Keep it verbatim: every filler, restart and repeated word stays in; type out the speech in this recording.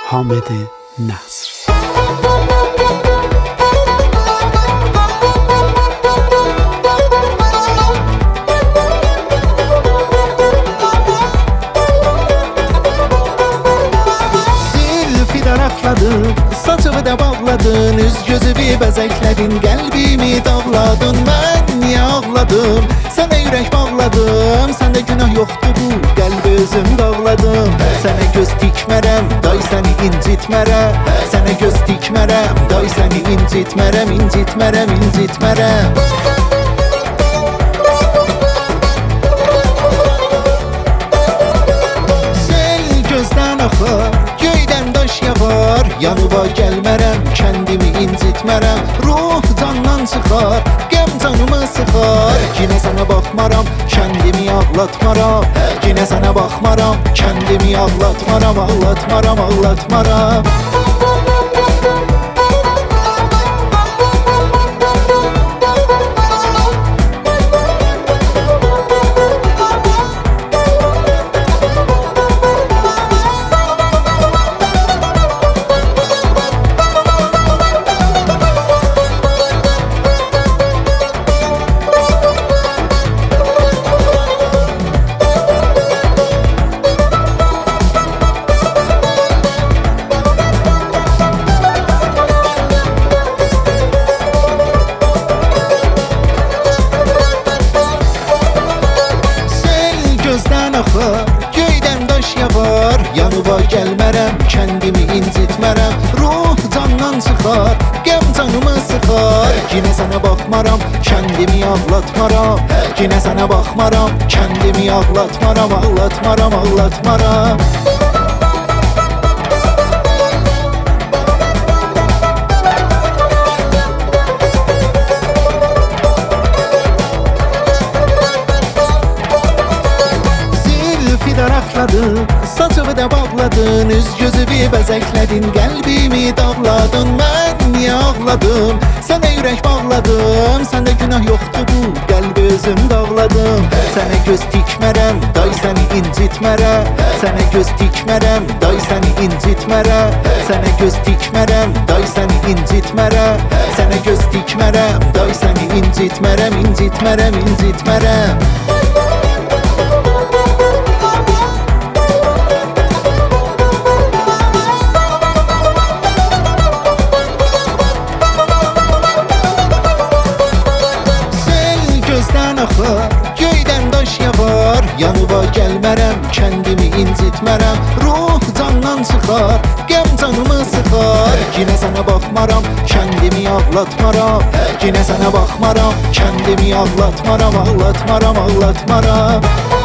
حامد نصر. Zülfü daraqladın, saçımı da bağladın, üz gözümü bəzəkledin, qəlbimi dağladın. Mən niyə ağladım, sənə ürək bağladım, səndə günah yoxdur bu qəlbi özüm dağladım. Sənə göz tikmərəm, day səni incitmərəm, sənə göz tikmərəm, day səni incitmərəm, incitmərəm, incitmərəm. Sel gözdən axar, göydən daş yağar, yanıma gəlmərəm, kəndimi incitmərəm. Ruh candan çıxar, qəm canımı sıxar, yenə sənə baxmaram, kəndimi ağlatmaram. Yenə sənə baxmaram, kəndimi ağlatmaram, ağlatmaram, ağlatmaram. Göydən daş yağar, yanıma gəlmərəm, kəndimi incitmərəm. Ruh candan çıxar, qəm canımı sıxar, yenə sənə baxmaram, kəndimi ağlatmaram. Yenə sənə baxmaram, kəndimi ağlatmaram, ağlatmaram, ağlatmaram. Daraqladın, saçımı da bağladın, üz gözümü bəzəkledin, qəlbimi dağladın. Mən niyə ağladım, sənə ürək bağladım, səndə günah yoxdur bu qəlbi özüm dağladım. Sənə göz tikmərəm, day səni incitmərəm, sənə göz tikmərəm, day səni incitmərəm, sənə göz tikmərəm, day səni incitmərəm, sənə göz tikmərəm, day səni incitmərəm, incitmərəm, incitmərəm. Göydən daş yağar, yanıma gəlmərəm, kəndimi incitmərəm. Ruh candan çıxar, qəm canımı sıxar, yenə sənə baxmaram, kəndimi ağlatmaram. Yenə sənə baxmaram, kəndimi ağlatmaram, ağlatmaram, ağlatmaram.